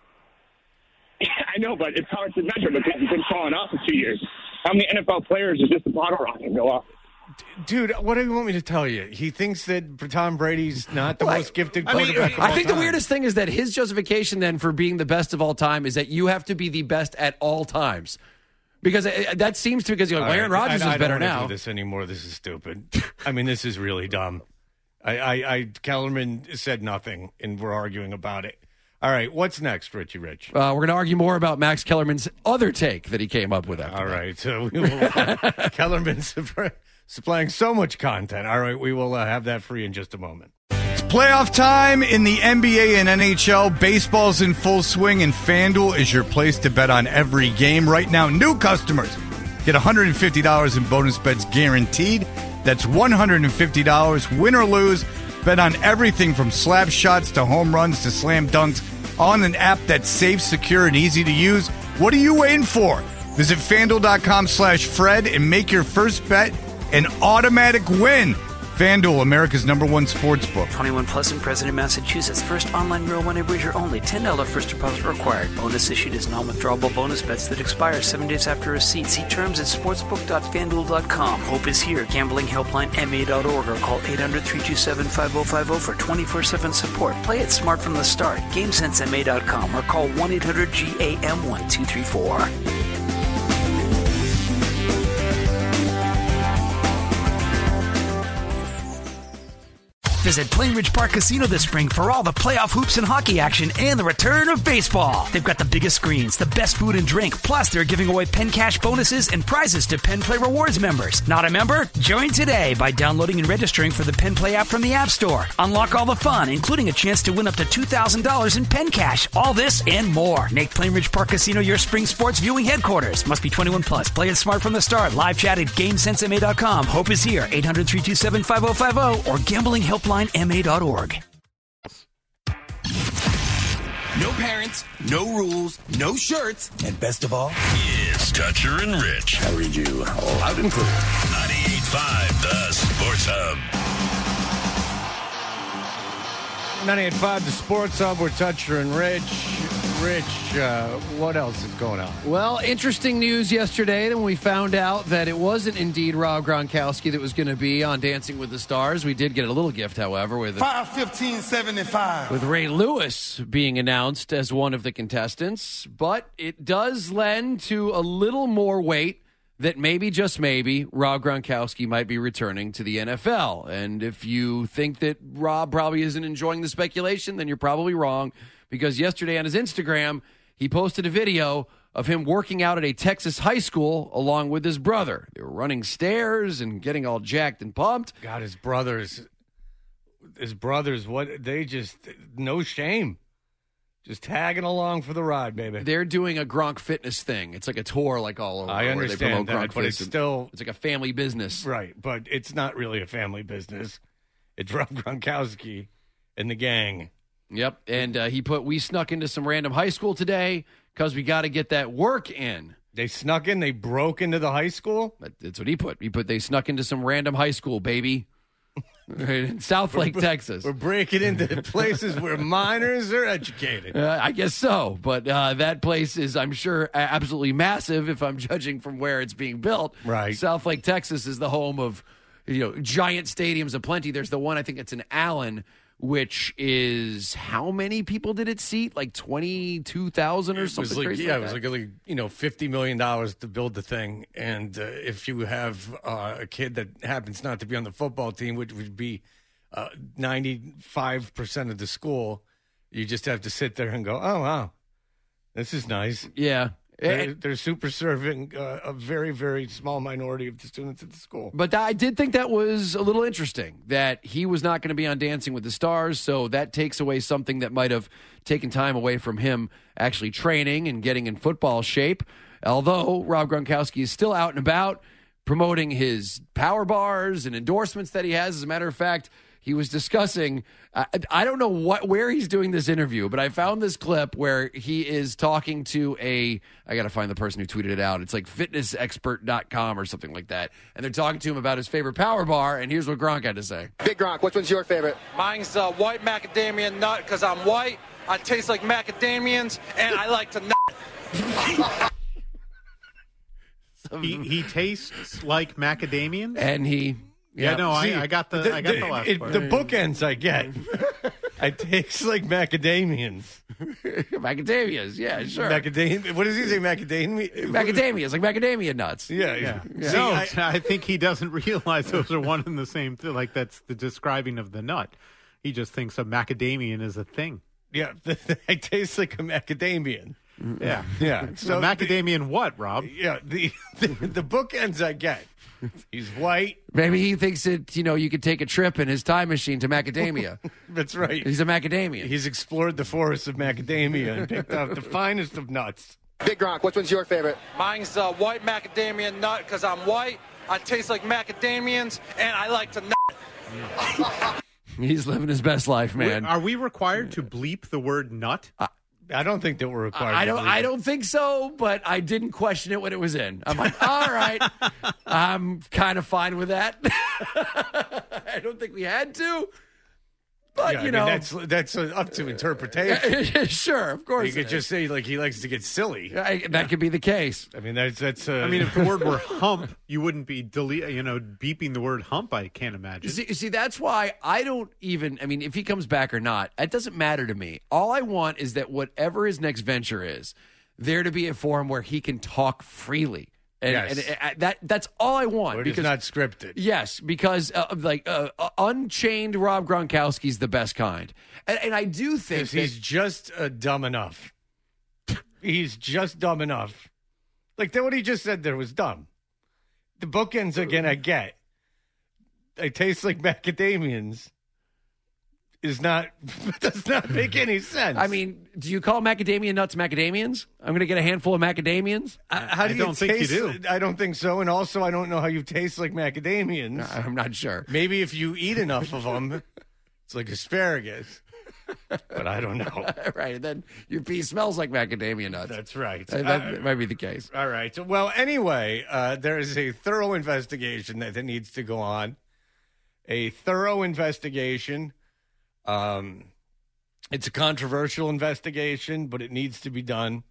I know, but it's hard to measure because he's been falling off for two years. How many N F L players are just a bottle rocket go off? Dude, what do you want me to tell you? He thinks that Tom Brady's not the Well, most gifted I mean, quarterback of all I think time. the weirdest thing is that his justification then for being the best of all time is that you have to be the best at all times. Because it, that seems to because you know, All Aaron right, Rodgers I, I is better don't wanna now. do this anymore. This is stupid. I mean, this is really dumb. I, I, I Kellerman said nothing, and we're arguing about it. All right, what's next, Richie Rich? Uh, we're going to argue more about Max Kellerman's other take that he came up with after All that. right, so we will, Kellerman's supplying so much content. All right, we will uh, have that for you in just a moment. It's playoff time in the N B A and N H L. Baseball's in full swing, and FanDuel is your place to bet on every game. Right now, new customers get one hundred fifty dollars in bonus bets guaranteed. That's one hundred fifty dollars, win or lose. Bet on everything from slap shots to home runs to slam dunks on an app that's safe, secure, and easy to use. What are you waiting for? Visit FanDuel.com slash Fred and make your first bet an automatic win. FanDuel, America's number one sports book. twenty-one plus in President, Massachusetts. First online real money wager only. ten dollars first deposit required. Bonus issued as non-withdrawable bonus bets that expire seven days after receipt. See terms at sportsbook dot fan duel dot com. Hope is here. Gambling helpline M A dot org or call eight hundred, three two seven, five oh five oh for twenty-four seven support. Play it smart from the start. game sense M A dot com or call one eight hundred G A M one two three four. Visit Plainridge Park Casino this spring for all the playoff hoops and hockey action and the return of baseball. They've got the biggest screens, the best food and drink, plus they're giving away Penn Cash bonuses and prizes to Penn Play Rewards members. Not a member? Join today by downloading and registering for the Penn Play app from the App Store. Unlock all the fun, including a chance to win up to two thousand dollars in Penn Cash. All this and more. Make Plainridge Park Casino your spring sports viewing headquarters. Must be twenty-one plus. Play it smart from the start. Live chat at game sense M A dot com. Hope is here. eight hundred, three two seven, five oh five oh or gambling helpline M A dot org. No parents, no rules, no shirts, and best of all, It's Toucher and Rich. I read you loud and clear. ninety-eight point five The Sports Hub. ninety-eight point five The Sports Hub. We're Toucher and Rich. Rich, uh, what else is going on? Well, interesting news yesterday when we found out that it wasn't indeed Rob Gronkowski that was going to be on Dancing with the Stars. We did get a little gift, however, with five fifteen seventy-five. with Ray Lewis being announced as one of the contestants. But it does lend to a little more weight that maybe, just maybe, Rob Gronkowski might be returning to the N F L. And if you think that Rob probably isn't enjoying the speculation, then you're probably wrong. Because yesterday on his Instagram, he posted a video of him working out at a Texas high school along with his brother. They were running stairs and getting all jacked and pumped. God, his brothers, his brothers, what they just, no shame. Just tagging along for the ride, baby. They're doing a Gronk Fitness thing. It's like a tour, like all over. I where understand they promote that, Gronk but it's Fitness. still It's like a family business. right. But it's not really a family business. It's Rob Gronkowski and the gang. Yep, and uh, he put, we snuck into some random high school today because we got to get that work in. They snuck in. They broke into the high school. That's what he put. He put, they snuck into some random high school, baby. In South Lake, Texas. We're breaking into places where minors are educated. Uh, I guess so, but uh, that place is, I'm sure, absolutely massive if I'm judging from where it's being built. Right. South Lake, Texas is the home of, you know, giant stadiums aplenty. There's the one, I think it's in Allen, which is, how many people did it seat? Like twenty-two thousand or It something was like, crazy yeah, like it was that? like, like you know, fifty million dollars to build the thing. And uh, if you have uh, a kid that happens not to be on the football team, which would be uh, ninety-five percent of the school, you just have to sit there and go, oh, wow, this is nice. Yeah. They're, they're super serving uh, a very, very small minority of the students at the school. But I did think that was a little interesting, that he was not going to be on Dancing with the Stars, so that takes away something that might have taken time away from him actually training and getting in football shape. Although Rob Gronkowski is still out and about promoting his power bars and endorsements that he has. As a matter of fact, he was discussing, uh, I don't know what where he's doing this interview, but I found this clip where he is talking to a, I got to find the person who tweeted it out. It's like fitness expert dot com or something like that. And they're talking to him about his favorite power bar, and here's what Gronk had to say. Big Gronk, which one's your favorite? Mine's uh, white macadamia nut because I'm white. I taste like macadamians, and I like to nut. he, he tastes like macadamians? And he... Yeah, Yeah, no, see, I, I got the, the- I got the, the- last it- part. the bookends I get. I taste like macadamians. Macadamias, yeah, sure. Macadamia. What does he say? Macadamia. Macadamias, like macadamia nuts. Yeah, Yeah. Yeah. No, I- I, think he doesn't realize those are one and the same thing. Like, that's the describing of the nut. He just thinks a macadamian is a thing. Yeah, I taste like a macadamian. Yeah. Yeah. So, macadamian what, Rob? Yeah, the, the the bookends I get. He's white. Maybe he thinks that, you know, you could take a trip in his time machine to macadamia. That's right. He's a macadamian. He's explored the forests of macadamia and picked out the finest of nuts. Big Gronk, which one's your favorite? Mine's uh, white macadamia nut because I'm white. I taste like macadamians, and I like to nut. He's living his best life, man. Are we required to bleep the word nut? I, I don't think that we're required. I to don't. believe I it. don't think so. But I didn't question it when it was in. I'm like, all right, I'm kind of fine with that. I don't think we had to, but Yeah, I you mean, know, that's that's uh, up to interpretation. sure, of course. You could it just say like he likes to get silly. I, that could be the case. I mean, that's that's. Uh, I mean, if the word were hump, you wouldn't be delete, you know, beeping the word hump. I can't imagine. See, see, that's why I don't even. I mean, if he comes back or not, it doesn't matter to me. All I want is that whatever his next venture is, there to be a forum where he can talk freely. And, Yes. and, and that that's all I want. Where it is because not scripted. Yes, because uh, like uh, uh, unchained Rob Gronkowski's the best kind, and, and I do think Because that, he's just uh, dumb enough. He's just dumb enough. Like that, what he just said there was dumb. The bookends again, I get. I taste like macadamians. Is not does not make any sense. I mean, do you call macadamia nuts macadamians? I'm going to get a handful of macadamians. Uh, how do I you don't think you taste? do. I don't think so, and also I don't know how you taste like macadamians. I'm not sure. Maybe if you eat enough of them, it's like asparagus. But I don't know. Right, and then your pee smells like macadamia nuts. That's right. Uh, that Uh, might be the case. All right. So, well, anyway, uh, there is a thorough investigation that, that needs to go on. A thorough investigation. Um, it's a controversial investigation, but it needs to be done.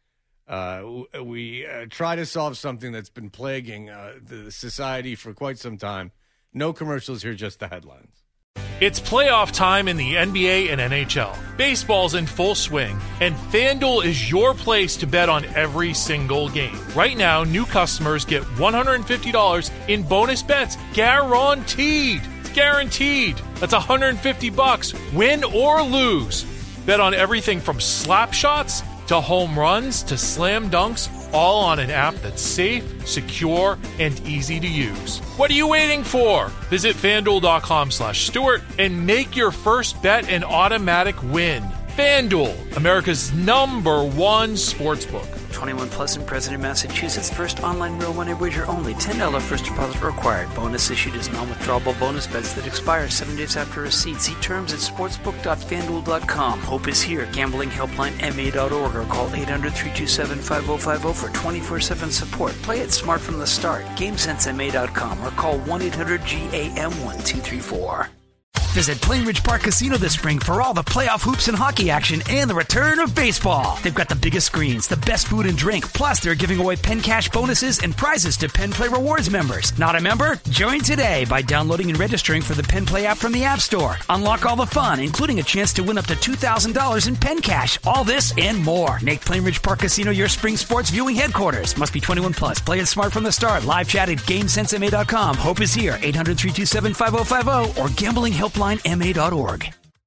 Uh, w- we uh, try to solve something that's been plaguing uh, the society for quite some time. No commercials here, just the headlines. It's playoff time in the N B A and N H L. Baseball's in full swing, and FanDuel is your place to bet on every single game. Right now, new customers get one hundred fifty dollars in bonus bets guaranteed. It's guaranteed. That's one hundred fifty bucks, win or lose. Bet on everything from slap shots to home runs to slam dunks, all on an app that's safe, secure, and easy to use. What are you waiting for? Visit FanDuel.com slash Stewart and make your first bet an automatic win. FanDuel, America's number one sportsbook. twenty-one plus and present in Massachusetts. First online real money wager only. ten dollars first deposit required. Bonus issued as non-withdrawable bonus bets that expire seven days after receipt. See terms at sportsbook dot fanduel dot com. Hope is here. Gambling helpline M A dot org or call eight hundred, three two seven, five oh five oh for twenty-four seven support. Play it smart from the start. Game sense M A dot com or call one eight hundred G A M one two three four. Visit Plainridge Park Casino this spring for all the playoff hoops and hockey action and the return of baseball. They've got the biggest screens, the best food and drink, plus they're giving away Penn Cash bonuses and prizes to Penn Play Rewards members. Not a member? Join today by downloading and registering for the Penn Play app from the App Store. Unlock all the fun, including a chance to win up to two thousand dollars in Penn Cash. All this and more. Make Plainridge Park Casino your spring sports viewing headquarters. Must be twenty-one plus. Play it smart from the start. Live chat at game sense M A dot com. Hope is here. eight hundred, three two seven, five oh five oh or gambling helpline M A dot org.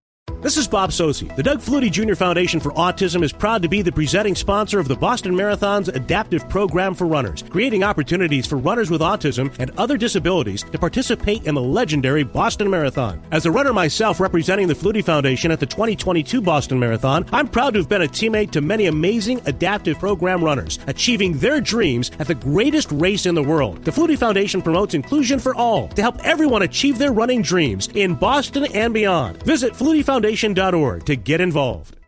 This is Bob Sosi. The Doug Flutie Junior Foundation for Autism is proud to be the presenting sponsor of the Boston Marathon's adaptive program for runners, creating opportunities for runners with autism and other disabilities to participate in the legendary Boston Marathon. As a runner myself representing the Flutie Foundation at the twenty twenty-two Boston Marathon, I'm proud to have been a teammate to many amazing adaptive program runners, achieving their dreams at the greatest race in the world. The Flutie Foundation promotes inclusion for all to help everyone achieve their running dreams in Boston and beyond. Visit flutie foundation dot org to get involved.